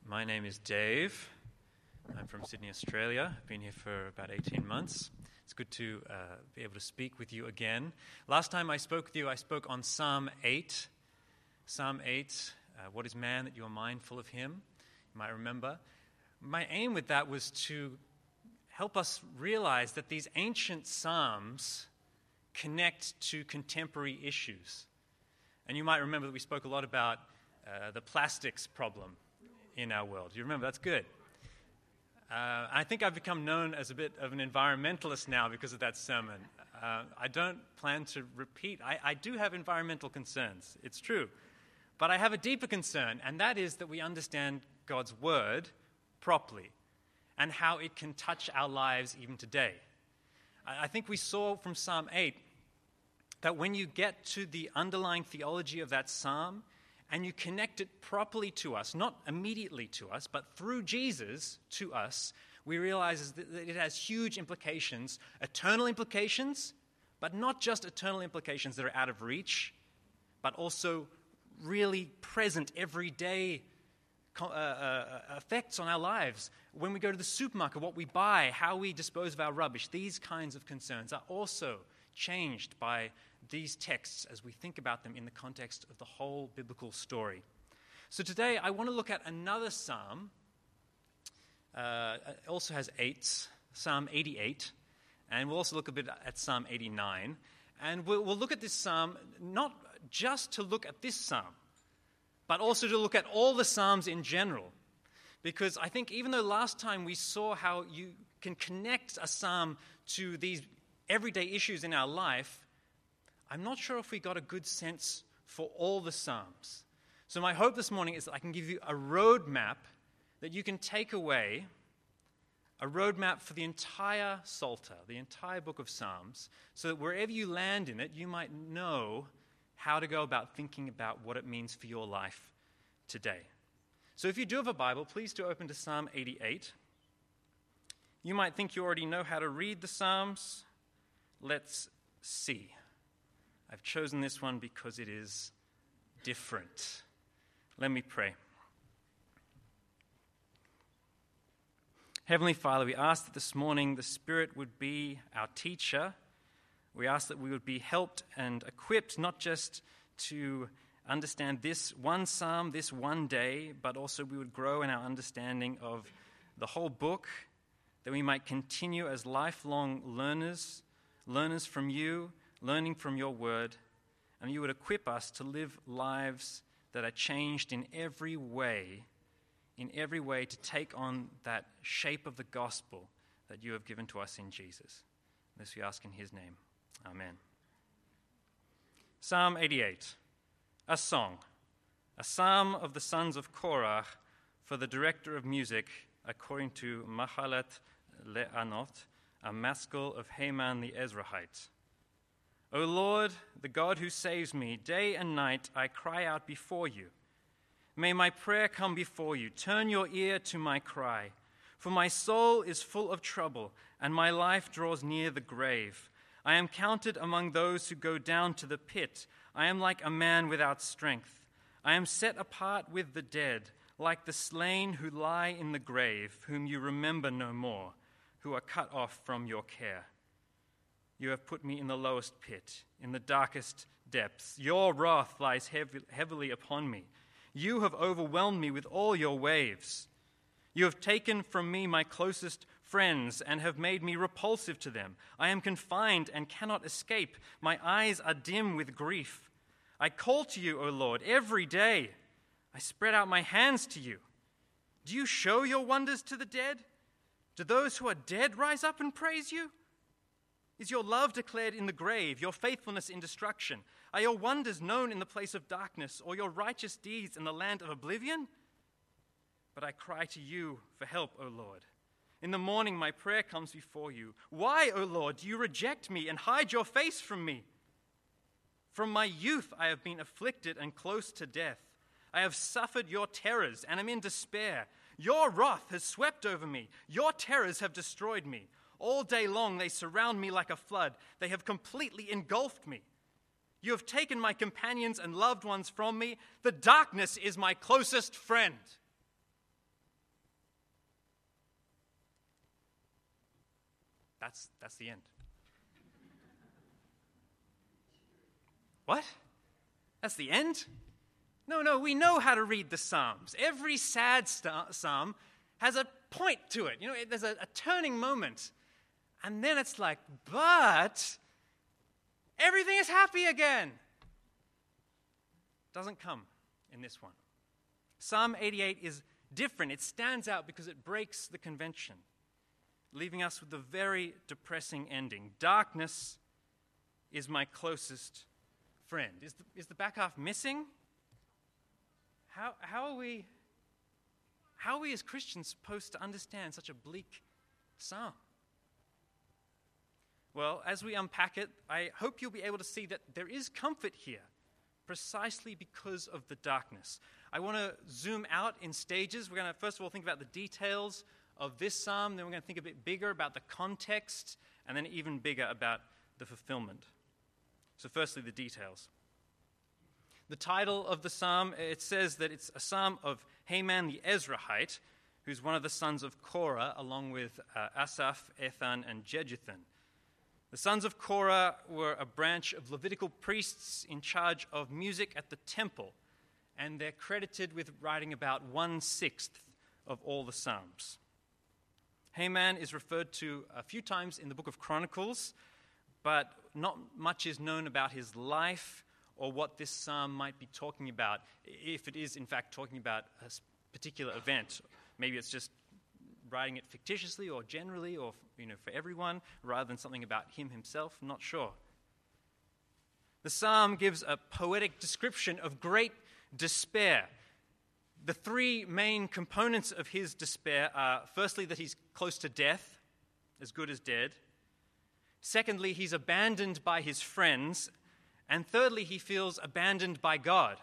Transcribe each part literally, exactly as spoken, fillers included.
My name is Dave. I'm from Sydney, Australia. I've been here for about eighteen months. It's good to uh, be able to speak with you again. Last time I spoke with you, I spoke on Psalm eight. Psalm eight, uh, what is man that you are mindful of him? You might remember. My aim with that was to help us realize that these ancient psalms connect to contemporary issues. And you might remember that we spoke a lot about uh, the plastics problem in our world. You remember? That's good. Uh, I think I've become known as a bit of an environmentalist now because of that sermon. Uh, I don't plan to repeat. I, I do have environmental concerns. It's true. But I have a deeper concern, and that is that we understand God's word properly and how it can touch our lives even today. I, I think we saw from Psalm eight that when you get to the underlying theology of that psalm, and you connect it properly to us, not immediately to us, but through Jesus to us, we realize that it has huge implications, eternal implications, but not just eternal implications that are out of reach, but also really present, everyday uh, uh, effects on our lives. When we go to the supermarket, what we buy, how we dispose of our rubbish, these kinds of concerns are also changed by these texts as we think about them in the context of the whole biblical story. So today I want to look at another psalm. Uh, it also has eights, Psalm eighty-eight, and we'll also look a bit at Psalm eighty-nine. And we'll, we'll look at this psalm not just to look at this psalm, but also to look at all the psalms in general. Because I think even though last time we saw how you can connect a psalm to these everyday issues in our life, I'm not sure if we got a good sense for all the Psalms. So my hope this morning is that I can give you a roadmap that you can take away, a roadmap for the entire Psalter, the entire book of Psalms, so that wherever you land in it, you might know how to go about thinking about what it means for your life today. So if you do have a Bible, please do open to Psalm eighty-eight. You might think you already know how to read the Psalms. Let's see. I've chosen this one because it is different. Let me pray. Heavenly Father, we ask that this morning the Spirit would be our teacher. We ask that we would be helped and equipped not just to understand this one psalm, this one day, but also we would grow in our understanding of the whole book, that we might continue as lifelong learners, learners from you, learning from your word, and you would equip us to live lives that are changed in every way, in every way to take on that shape of the gospel that you have given to us in Jesus. This we ask in his name. Amen. Psalm eighty-eight, a song, a psalm of the sons of Korah for the director of music, according to Mahalat Le'anot, a maskil of Heman the Ezrahite. O Lord, the God who saves me, day and night I cry out before you. May my prayer come before you. Turn your ear to my cry. For my soul is full of trouble, and my life draws near the grave. I am counted among those who go down to the pit. I am like a man without strength. I am set apart with the dead, like the slain who lie in the grave, whom you remember no more, who are cut off from your care. You have put me in the lowest pit, in the darkest depths. Your wrath lies heavy, heavily upon me. You have overwhelmed me with all your waves. You have taken from me my closest friends and have made me repulsive to them. I am confined and cannot escape. My eyes are dim with grief. I call to you, O Lord, every day. I spread out my hands to you. Do you show your wonders to the dead? Do those who are dead rise up and praise you? Is your love declared in the grave, your faithfulness in destruction? Are your wonders known in the place of darkness, or your righteous deeds in the land of oblivion? But I cry to you for help, O Lord. In the morning my prayer comes before you. Why, O Lord, do you reject me and hide your face from me? From my youth I have been afflicted and close to death. I have suffered your terrors and am in despair. Your wrath has swept over me. Your terrors have destroyed me. All day long they surround me like a flood. They have completely engulfed me. You have taken my companions and loved ones from me. The darkness is my closest friend. That's, that's the end. What? That's the end? No, no, we know how to read the Psalms. Every sad st- psalm has a point to it. You know, it, there's a, a turning moment. And then it's like, but everything is happy again. Doesn't come in this one. Psalm eighty-eight is different. It stands out because it breaks the convention, leaving us with a very depressing ending. Darkness is my closest friend. Is the, is the back half missing? How, how are we, how are we as Christians supposed to understand such a bleak psalm? Well, as we unpack it, I hope you'll be able to see that there is comfort here, precisely because of the darkness. I want to zoom out in stages. We're going to, first of all, think about the details of this psalm, then we're going to think a bit bigger about the context, and then even bigger about the fulfillment. So firstly, the details. The title of the psalm, it says that it's a psalm of Heman the Ezrahite, who's one of the sons of Korah, along with uh, Asaph, Ethan, and Jeduthun. The sons of Korah were a branch of Levitical priests in charge of music at the temple, and they're credited with writing about one-sixth of all the psalms. Heman is referred to a few times in the book of Chronicles, but not much is known about his life or what this psalm might be talking about, if it is in fact talking about a particular event. Maybe it's just writing it fictitiously or generally or, you know, for everyone rather than something about him himself. I'm not sure. The psalm gives a poetic description of great despair. The three main components of his despair are, firstly, that he's close to death, as good as dead. Secondly, he's abandoned by his friends. And thirdly, he feels abandoned by God.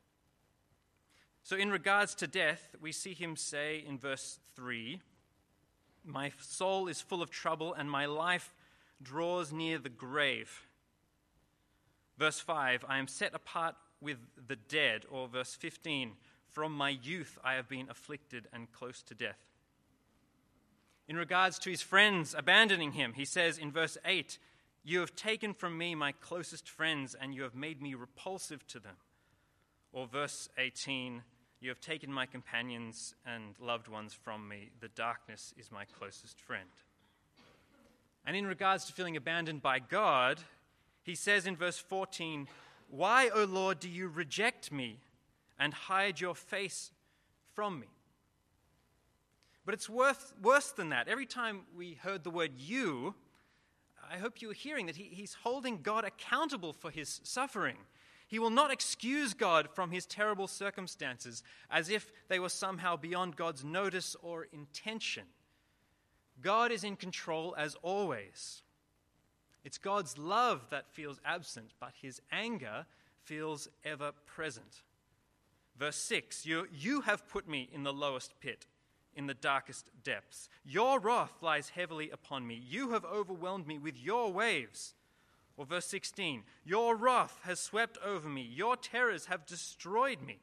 So in regards to death, we see him say in verse three, "My soul is full of trouble, and my life draws near the grave." Verse five, "I am set apart with the dead." Or verse fifteen, "From my youth I have been afflicted and close to death." In regards to his friends abandoning him, he says in verse eight, "You have taken from me my closest friends, and you have made me repulsive to them." Or verse eighteen, "You have taken my companions and loved ones from me. The darkness is my closest friend." And in regards to feeling abandoned by God, he says in verse fourteen, "Why, O Lord, do you reject me and hide your face from me?" But it's worth, worse than that. Every time we heard the word "you," I hope you were hearing that he, he's holding God accountable for his suffering. He will not excuse God from his terrible circumstances as if they were somehow beyond God's notice or intention. God is in control as always. It's God's love that feels absent, but his anger feels ever present. Verse six, you, you have put me in the lowest pit, in the darkest depths. Your wrath lies heavily upon me. You have overwhelmed me with your waves. Or verse sixteen, your wrath has swept over me. Your terrors have destroyed me.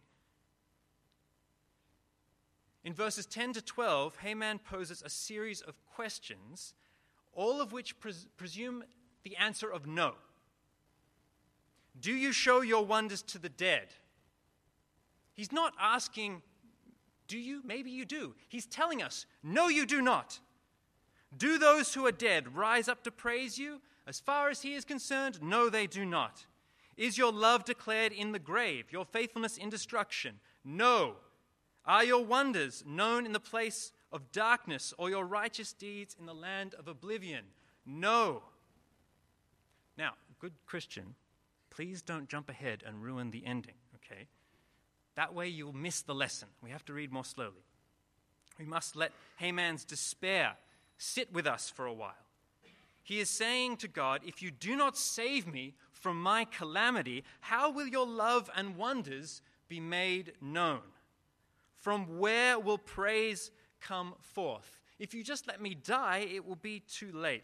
In verses ten to twelve, Heman poses a series of questions, all of which pres- presume the answer of no. Do you show your wonders to the dead? He's not asking, do you? Maybe you do. He's telling us, no, you do not. Do those who are dead rise up to praise you? As far as he is concerned, no, they do not. Is your love declared in the grave, your faithfulness in destruction? No. Are your wonders known in the place of darkness, or your righteous deeds in the land of oblivion? No. Now, good Christian, please don't jump ahead and ruin the ending, okay? That way you'll miss the lesson. We have to read more slowly. We must let Heman's despair sit with us for a while. He is saying to God, if you do not save me from my calamity, how will your love and wonders be made known? From where will praise come forth? If you just let me die, it will be too late.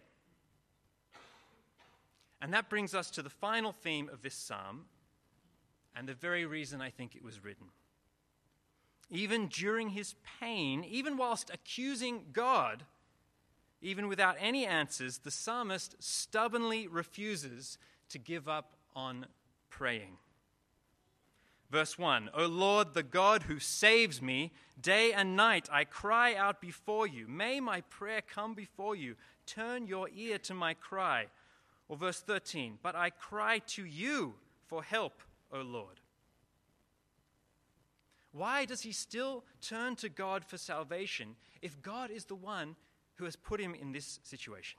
And that brings us to the final theme of this psalm, and the very reason I think it was written. Even during his pain, even whilst accusing God, even without any answers, the psalmist stubbornly refuses to give up on praying. Verse one, O Lord, the God who saves me, day and night I cry out before you. May my prayer come before you. Turn your ear to my cry. Or verse thirteen, but I cry to you for help, O Lord. Why does he still turn to God for salvation if God is the one who has put him in this situation?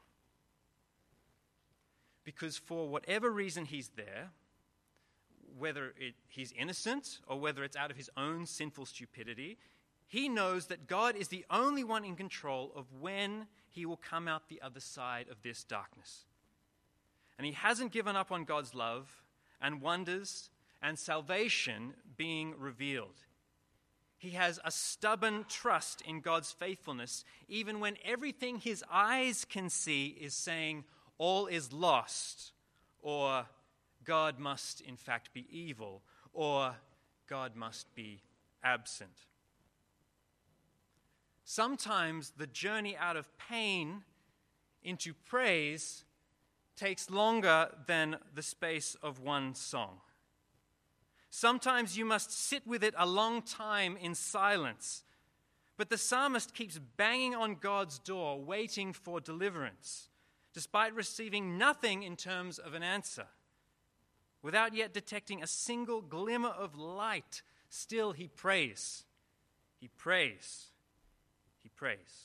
Because for whatever reason he's there, whether it, he's innocent or whether it's out of his own sinful stupidity, he knows that God is the only one in control of when he will come out the other side of this darkness. And he hasn't given up on God's love and wonders and salvation being revealed. He has a stubborn trust in God's faithfulness, even when everything his eyes can see is saying all is lost, or God must in fact be evil, or God must be absent. Sometimes the journey out of pain into praise takes longer than the space of one song. Sometimes you must sit with it a long time in silence. But the psalmist keeps banging on God's door, waiting for deliverance, despite receiving nothing in terms of an answer. Without yet detecting a single glimmer of light, still he prays. He prays. He prays.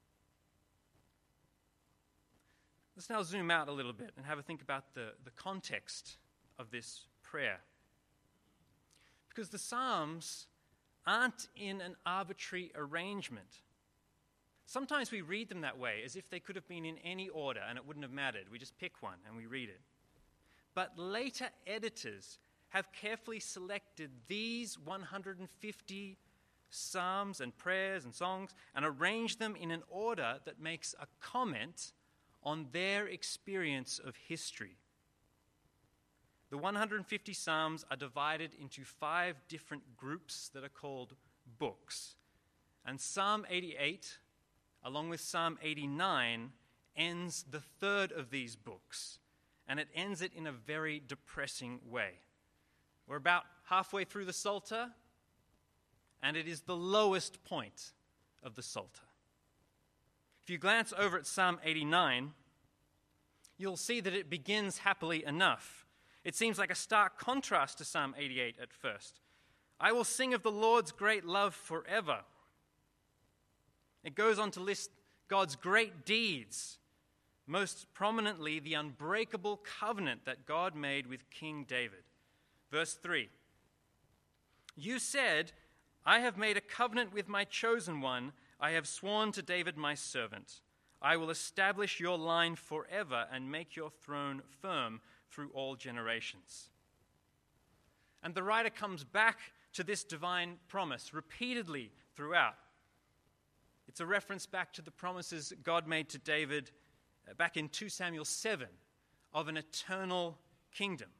Let's now zoom out a little bit and have a think about the, the context of this prayer. Because the Psalms aren't in an arbitrary arrangement. Sometimes we read them that way, as if they could have been in any order and it wouldn't have mattered. We just pick one and we read it. But later editors have carefully selected these one hundred fifty psalms and prayers and songs and arranged them in an order that makes a comment on their experience of history. The one hundred fifty Psalms are divided into five different groups that are called books. And Psalm eighty-eight, along with Psalm eighty-nine, ends the third of these books. And it ends it in a very depressing way. We're about halfway through the Psalter, and it is the lowest point of the Psalter. If you glance over at Psalm eighty-nine, you'll see that it begins happily enough. It seems like a stark contrast to Psalm eighty-eight at first. I will sing of the Lord's great love forever. It goes on to list God's great deeds, most prominently the unbreakable covenant that God made with King David. Verse three, you said, I have made a covenant with my chosen one. I have sworn to David my servant. I will establish your line forever and make your throne firm through all generations. And the writer comes back to this divine promise repeatedly throughout. It's a reference back to the promises God made to David back in Second Samuel seven of an eternal kingdom.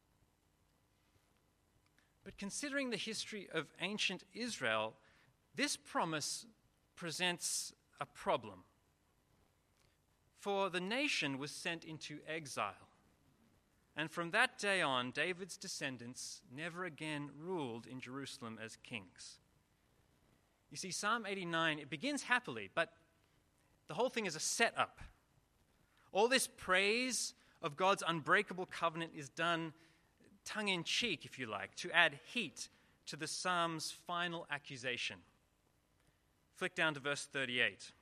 But considering the history of ancient Israel, this promise presents a problem. For the nation was sent into exile. And from that day on, David's descendants never again ruled in Jerusalem as kings. You see, Psalm eighty-nine, it begins happily, but the whole thing is a setup. All this praise of God's unbreakable covenant is done tongue-in-cheek, if you like, to add heat to the psalm's final accusation. Flick down to verse thirty-eight.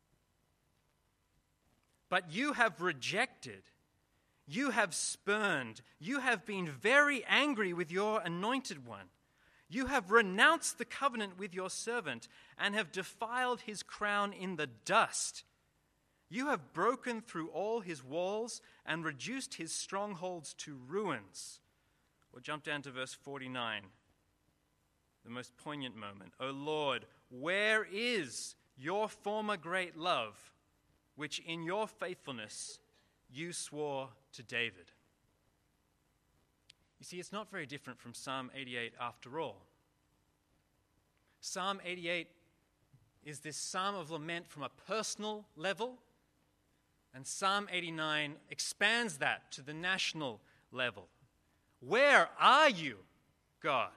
But you have rejected, you have spurned, you have been very angry with your anointed one. You have renounced the covenant with your servant and have defiled his crown in the dust. You have broken through all his walls and reduced his strongholds to ruins. Or jump down to verse forty-nine, the most poignant moment. O Lord, where is your former great love, which in your faithfulness you swore to David? You see, it's not very different from Psalm eighty-eight after all. Psalm eighty-eight is this psalm of lament from a personal level, And Psalm eighty-nine expands that to the national level. Where are you, God?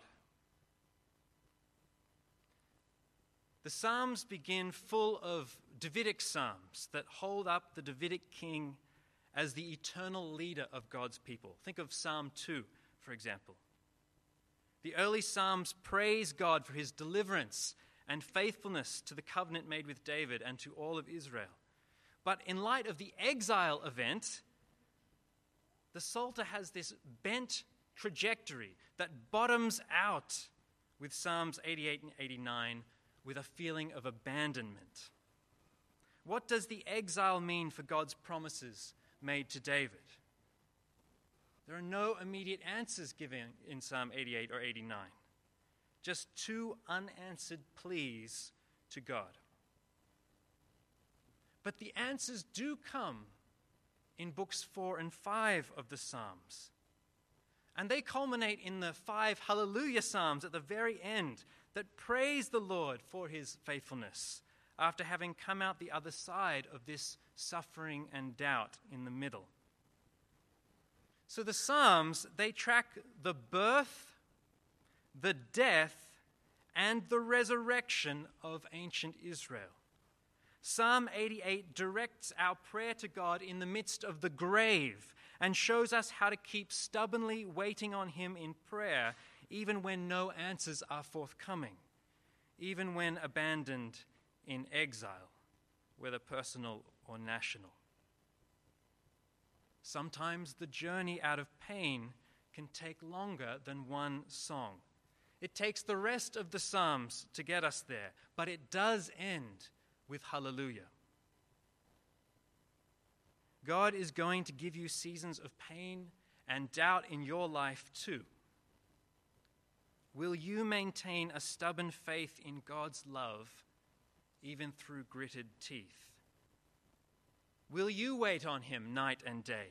The Psalms begin full of Davidic psalms that hold up the Davidic king as the eternal leader of God's people. Think of Psalm two, for example. The early Psalms praise God for his deliverance and faithfulness to the covenant made with David and to all of Israel. But in light of the exile event, the Psalter has this bent trajectory that bottoms out with Psalms eighty-eight and eighty-nine with a feeling of abandonment. What does the exile mean for God's promises made to David? There are no immediate answers given in Psalm eighty-eight or eighty-nine. Just two unanswered pleas to God. But the answers do come in books four and five of the Psalms. And they culminate in the five Hallelujah Psalms at the very end that praise the Lord for his faithfulness after having come out the other side of this suffering and doubt in the middle. So the Psalms, they track the birth, the death, and the resurrection of ancient Israel. Psalm eighty-eight directs our prayer to God in the midst of the grave and shows us how to keep stubbornly waiting on him in prayer even when no answers are forthcoming, even when abandoned in exile, whether personal or national. Sometimes the journey out of pain can take longer than one song. It takes the rest of the Psalms to get us there, but it does end with hallelujah. God is going to give you seasons of pain and doubt in your life too. Will you maintain a stubborn faith in God's love even through gritted teeth? Will you wait on him night and day?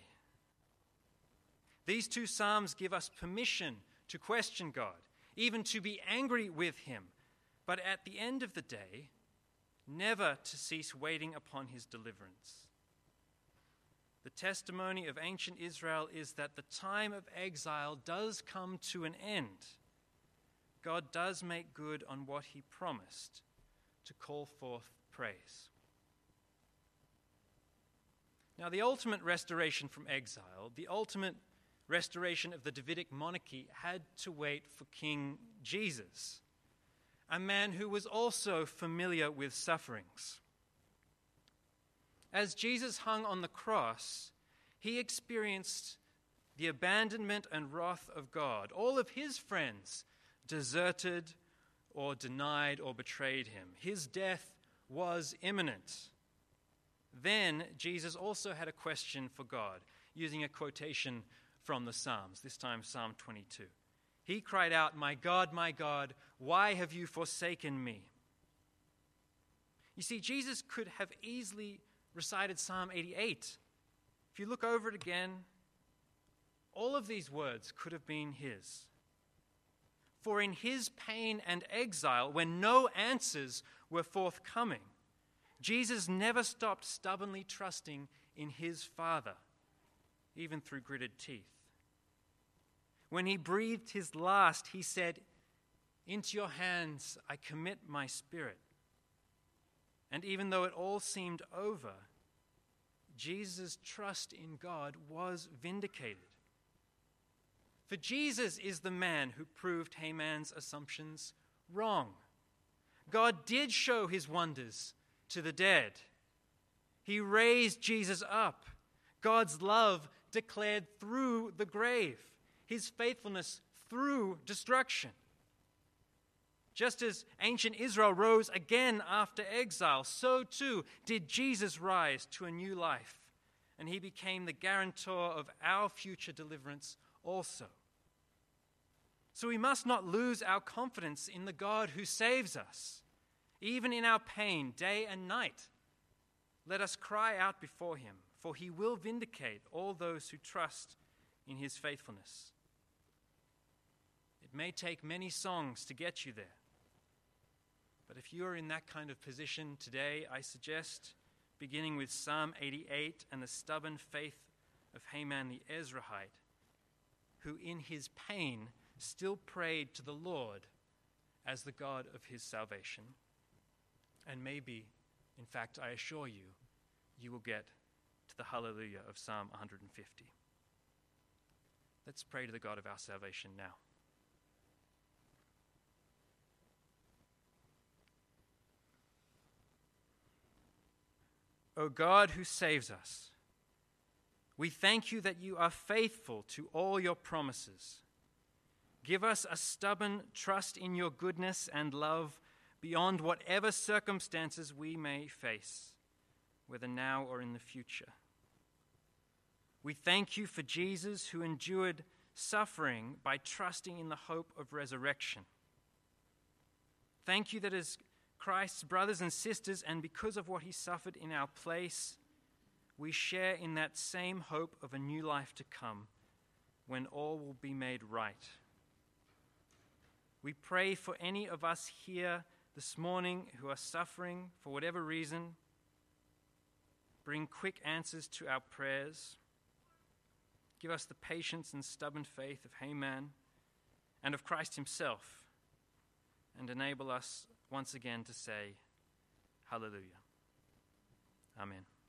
These two Psalms give us permission to question God, even to be angry with him, but at the end of the day, never to cease waiting upon his deliverance. The testimony of ancient Israel is that the time of exile does come to an end. God does make good on what he promised to call forth praise. Now, the ultimate restoration from exile, the ultimate restoration of the Davidic monarchy, had to wait for King Jesus, a man who was also familiar with sufferings. As Jesus hung on the cross, he experienced the abandonment and wrath of God. All of his friends deserted or denied or betrayed him. His death was imminent. Then Jesus also had a question for God, using a quotation from the Psalms, this time Psalm twenty-two. He cried out, "My God, my God, why have you forsaken me?" You see, Jesus could have easily recited Psalm eighty-eight. If you look over it again, all of these words could have been his. For in his pain and exile, when no answers were forthcoming, Jesus never stopped stubbornly trusting in his Father, even through gritted teeth. When he breathed his last, he said, "Into your hands I commit my spirit." And even though it all seemed over, Jesus' trust in God was vindicated. For Jesus is the man who proved Haman's assumptions wrong. God did show his wonders to the dead. He raised Jesus up. God's love declared through the grave. His faithfulness through destruction. Just as ancient Israel rose again after exile, so too did Jesus rise to a new life, and he became the guarantor of our future deliverance also. So we must not lose our confidence in the God who saves us, even in our pain, day and night. Let us cry out before him, for he will vindicate all those who trust in his faithfulness. It may take many songs to get you there. But if you are in that kind of position today, I suggest beginning with Psalm eighty-eight and the stubborn faith of Haman the Ezrahite, who in his pain still prayed to the Lord as the God of his salvation. And maybe, in fact, I assure you, you will get to the hallelujah of Psalm one hundred fifty. Let's pray to the God of our salvation now. O God who saves us, we thank you that you are faithful to all your promises. Give us a stubborn trust in your goodness and love beyond whatever circumstances we may face, whether now or in the future. We thank you for Jesus, who endured suffering by trusting in the hope of resurrection. Thank you that as Christ's brothers and sisters, and because of what he suffered in our place, we share in that same hope of a new life to come, when all will be made right. We pray for any of us here this morning who are suffering for whatever reason. Bring quick answers to our prayers. Give us the patience and stubborn faith of Haman and of Christ himself, and enable us once again to say, Hallelujah. Amen.